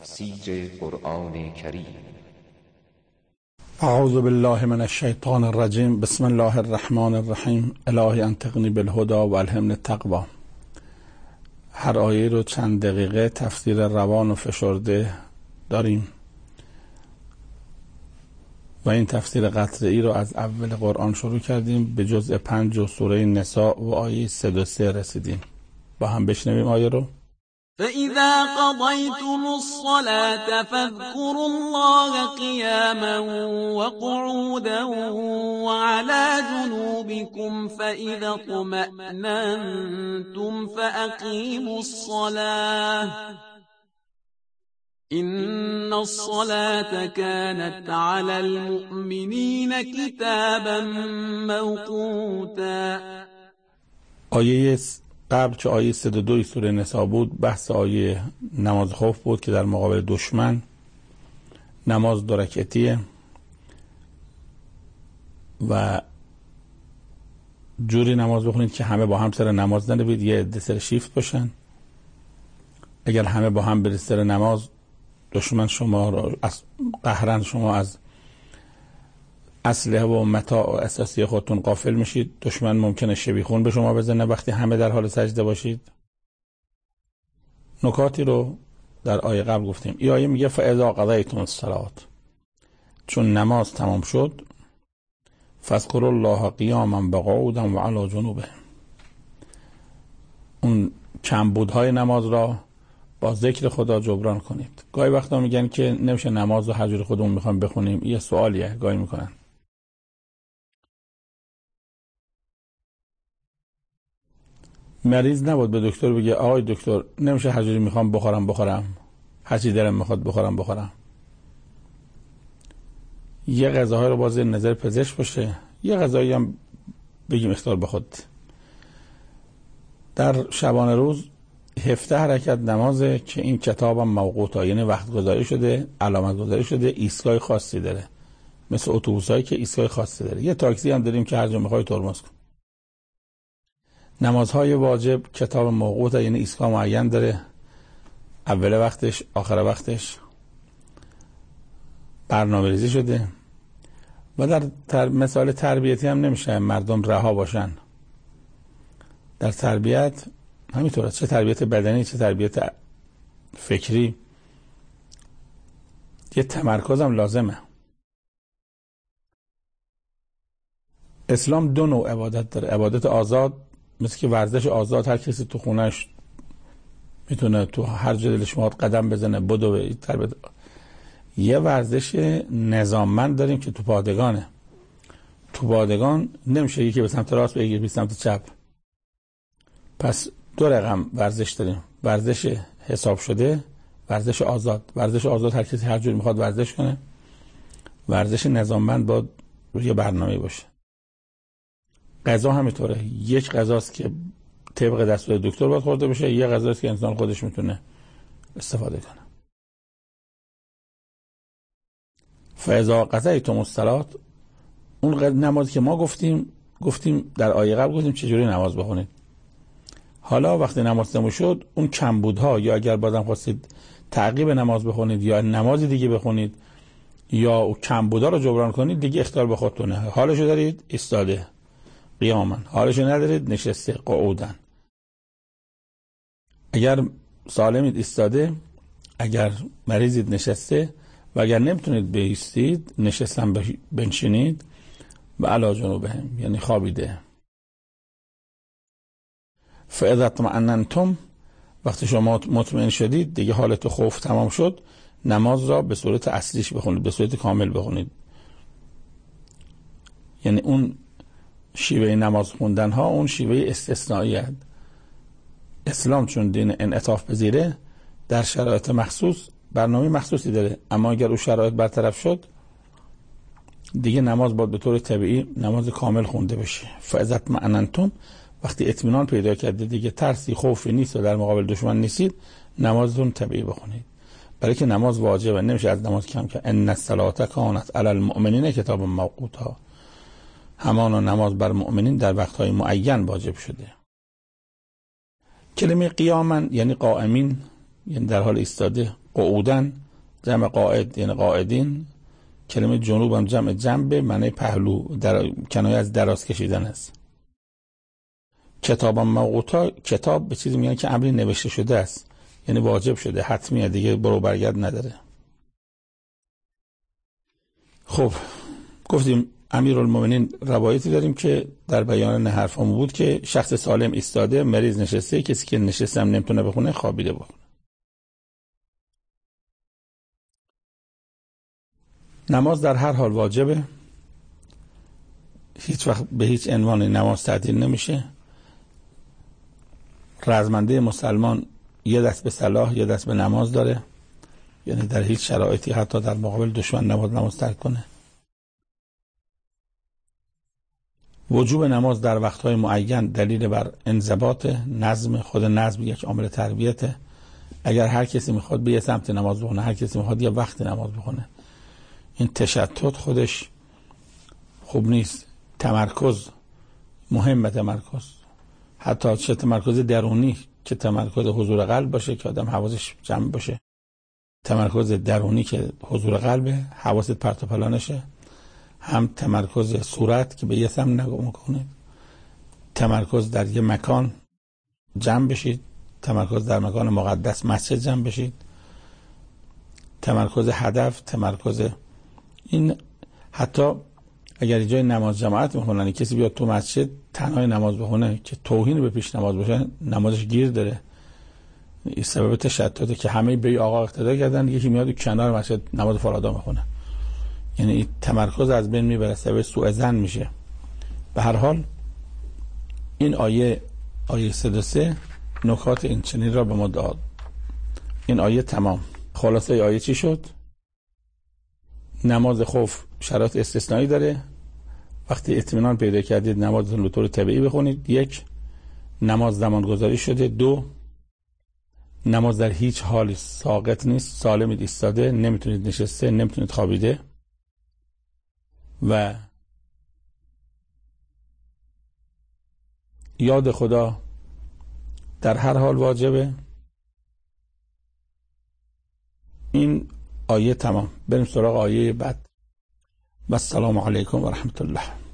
تفسیر قرآن کریم. اعوذ بالله من الشیطان الرجیم. بسم الله الرحمن الرحیم. الهی انطقنی بالهدی و الهمنی التقوی. هر آیه رو چند دقیقه تفسیر روان و فشرده داریم و این تفسیر قطعی رو از اول قرآن شروع کردیم، به جزء 5 و سوره نساء و آیه 3 و 3 رسیدیم. با هم بشنویم آیه رو. فَإِذَا قَضَيْتُمُ الصَّلَاةَ فَاذْكُرُوا اللَّهَ قِيَامًا وَقُعُودًا وَعَلَى جُنُوبِكُمْ فَإِذَا اطْمَأْنَنْتُمْ فَأَقِيمُوا الصَّلَاةَ إِنَّ الصَّلَاةَ كَانَتْ عَلَى الْمُؤْمِنِينَ كِتَابًا مَوْقُوتًا. آیه قبل که آیه 32 سوره نساء بود، بحث آیه نماز خوف بود که در مقابل دشمن نماز 2 رکعتیه و جوری نماز بخونید که همه با هم سر نماز نروید، یه عده سر شیفت باشن. اگر همه با هم برید سر نماز، دشمن شما را از قهرن، شما از اسلحه و متاع اساسی خودتون غافل میشید. دشمن ممکنه شبیخون به شما بزنه وقتی همه در حال سجده باشید. نکاتی رو در آیه قبل گفتیم. این آیه میگه فاذا قضیتم الصلاة، چون نماز تمام شد، فاذکروا الله قیاما و قعودا و علی جنوبهم، اون کمبودهای نماز را با ذکر خدا جبران کنید. گاهی وقتا میگن که نمیشه نماز رو هر جوری خودمون میخوایم بخونیم. یه سوالیه گاهی میکنن. مریض نبود به دکتر بگه آقای دکتر نمیشه هر جوری میخوام بخورم، هر چی دلم میخواد بخورم. یه غذاهای رو باز نظر پزشک باشه، یه غذایی هم بگیم اختیار به خود. در شبانه روز 17 حرکت نمازه که این کتابم موقوتا، یعنی وقت گذاری شده، علامت گذاری شده، ایستگاه خاصی داره، مثل اتوبوسایی که ایستگاه خاصی داره. یه تاکسی هم داریم که هر جا میخوای ترمز کن. نمازهای واجب کتاب موقوته، یعنی ایستگاه معین داره، اول وقتش، آخر وقتش برنامه‌ریزی شده. و در مثال تربیتی هم نمیشه مردم رها باشن. در تربیت همینطوره، چه تربیت بدنی چه تربیت فکری، یه تمرکز هم لازمه. اسلام 2 نوع عبادت داره. عبادت آزاد، مثل که ورزش آزاد، هر کسی تو خونش میتونه تو هر جا دلش میاد قدم بزنه بدو. یه ورزش نظاممند داریم که تو پادگانه. تو پادگان نمیشه یکی به سمت راست بگیره به سمت چپ. پس 2 رقم ورزش داریم: ورزش حساب شده، ورزش آزاد. ورزش آزاد هر کسی هر جوری میخواد ورزش کنه. ورزش نظاممند باید روی برنامه باشه. غذا همینطوره. یک غذاست که طبق دستور دکتر باید خورده بشه، یک غذاست که انسان خودش میتونه استفاده کنه. فاذا قضیتم الصلاة، اون نمازی که ما گفتیم در آیه قبل گفتیم چجوری نماز بخونید. حالا وقتی نماز تموم شد، اون کمبودها، یا اگر بازم خواستید تعقیب نماز بخونید یا نماز دیگه بخونید یا اون کمبودها رو جبران کنید، دیگه اختیار به خودتونه. حالشو دارید ایستاده قیاما، حالشو ندارید نشسته قعودا. اگر سالمید ایستاده، اگر مریضید نشسته، و اگر نمیتونید بایستید نشستن بنشینید و علی جنوبهم، یعنی خوابیده. فاذا اطمأننتم، وقتی شما مطمئن شدید، دیگه حالت خوف تمام شد، نماز را به صورت اصلیش بخونید، به صورت کامل بخونید. یعنی اون شیوه نماز خوندن ها اون شیوه استثنایی است. اسلام چون دین انعطاف پذیره، در شرایط مخصوص برنامه مخصوصی داره، اما اگر اون شرایط برطرف شد، دیگه نماز باید به طور طبیعی نماز کامل خونده بشه. فاذا اطمأننتم، وقتی اطمینان پیدا کردید، دیگه ترسی خوفی نیست و در مقابل دشمن نیستید، نمازتون طبیعی بخونید. برای که نماز واجبه، نمیشه از نماز کم کرد. ان الصلاة کانت علی المؤمنین کتابا موقوتا، همانا نماز بر مؤمنین در وقتهای معین واجب شده. کلمه قیاما یعنی قائمین، یعنی در حال ایستاده. قعودن جمع قاعد یعنی قاعدین. کلمه جنوب هم جمع جنبه، معنی پهلو، کنایه از دراز کشیدن است. کتاب موقوتا، کتاب به چیزی میگن که امری نوشته شده است، یعنی واجب شده، حتمیه، دیگه برو برگرد نداره. خب گفتیم امیرالمومنین روایتی داریم که در بیان حرفامون بود که شخص سالم ایستاده، مریض نشسته، کسی که نشسته هم نمیتونه بخونه خوابیده بخونه. نماز در هر حال واجبه، هیچ وقت به هیچ عنوان نماز تعطیل نمیشه. رزمنده مسلمان یه دست به صلاح یه دست به نماز داره، یعنی در هیچ شرایطی حتی در مقابل دشمن نماز ترک کنه. وجوب نماز در وقتهای معین دلیل بر انضباط نظم، خود نظم یک عامل تربیته. اگر هر کسی میخواد به یه سمت نماز بخونه، هر کسی میخواد یه وقت نماز بخونه، این تشتت خودش خوب نیست. تمرکز مهمه، تمرکز حتی چه تمرکز درونی که تمرکز حضور قلب باشه که آدم حواسش جمع باشه، تمرکز درونی که حضور قلبه حواست پرت و پلا نشه، هم تمرکز صورت که به یه سمت نگاه کنید، تمرکز در یه مکان جمع بشید، تمرکز در مکان مقدس مسجد جمع بشید، تمرکز هدف، تمرکز این. حتی اگر جای نماز جماعت میخونن کسی بیاد تو مسجد تنهای نماز بخونه که توهین به پیش نماز باشه، نمازش گیر داره. این سبب تشتته که همه به آقا اقتدا کردن، یکی میاد کنار مسجد نماز فرادا میخونه، یعنی تمرکز از بین میبره، سبب سوء ظن میشه. به هر حال این آیه 3 نکات این چنین را به ما داد. این آیه تمام. خلاصه آیه چی شد؟ نماز خوف شرایط استثنایی داره. وقتی اطمینان پیدا کردید نمازتون به طور طبیعی بخونید. 1. نماز زمان گذاری شده. 2. نماز در هیچ حال ساقط نیست، سالمید ایستاده، نمیتونید نشسته، نمیتونید خوابیده. و یاد خدا در هر حال واجبه. این آیه تمام. بریم سراغ آیه بعد. و السلام علیکم و رحمت الله.